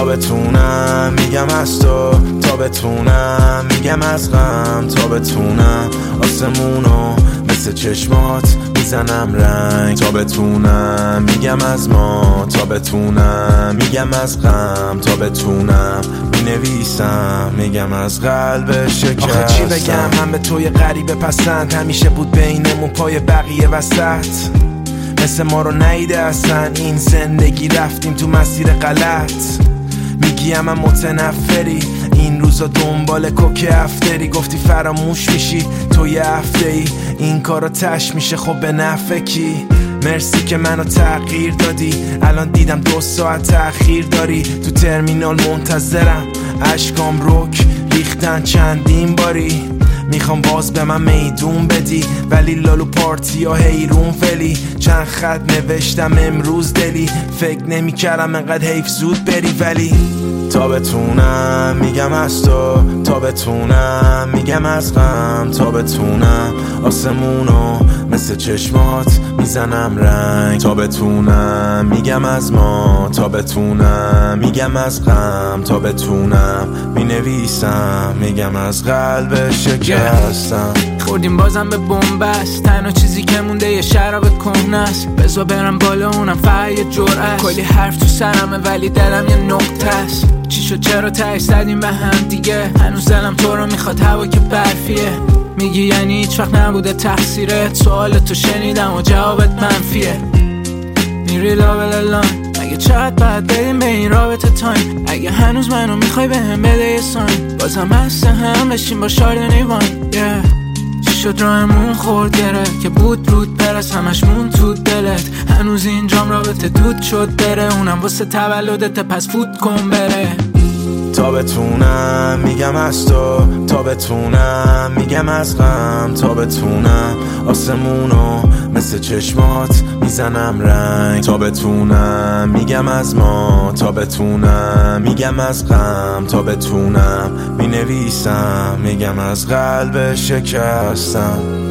بتونم میگم از تو، تا بتونم میگم از غم، تا بتونم آسمونو مثل چشمات میزنم رنگ، تا بتونم میگم از ما، تا بتونم میگم از غم، تا بتونم مینویسم میگم از قلب شکستم. آخه چی بگم من به توی غریبه پسند، همیشه بود بینمون پای بقیه وسط، مثل ما رو نیده اصلا این زندگی، رفتیم تو مسیر غلط. میگیم من متنفری این روزا دنبال کوک افتری، گفتی فراموش میشی تو یه هفته ای، این کارو تش میشه خب به نفع کی؟ مرسی که منو تغییر دادی، الان دیدم 2 ساعت تأخیر داری، تو ترمینال منتظرم اشکام رک ریختن چندین باری، میخوام باز به من میدون بدی ولی لالو پارتی ها حیرون فلی، چند خط نوشتم امروز دلی، فکر نمی کردم انقدر حیف زود بری، ولی تا بتونم میگم از تو، تا بتونم میگم از غم، تا بتونم آسمونو مثل چشمات میزنم رنگ، تا بتونم میگم از ما، تا بتونم میگم از غم، تا بتونم مینویسم میگم از قلب شکستم. خوردیم بازم به بنبست، تنها چیزی که مونده یه شراب کهنه است، بذار برم بالا اونم فقط یه جرعه، کلی حرف تو سرمه ولی دلم یه نقطه است، چی شد چرا تهش زدیم به هم دیگه، هنوز دلم تو رو میخواد هوا که برفیه، میگی یعنی هیچ وقت نبوده تقصیرت، سوال تو شنیدم و جوابت منفیه، میری لابلالان مگه چقدر باید بریم به این رابطه تایم، اگه هنوز منو میخوای به هم بده یه ساین، بازم هست هم بشیم با شاردنی واین چی شد راهمون خورد گره که بود رود پرس همش مون تو دلت، هنوز اینجام رابطه دود شد بره، اونم واسه تولدت پس فوت کن بره، تا بتونم میگم از تو، تا بتونم میگم از غم، تا بتونم آسمونو مثل چشمات میزنم رنگ، تا بتونم میگم از ما، تا بتونم میگم از غم، تا بتونم مینویسم میگم از قلب شکستم.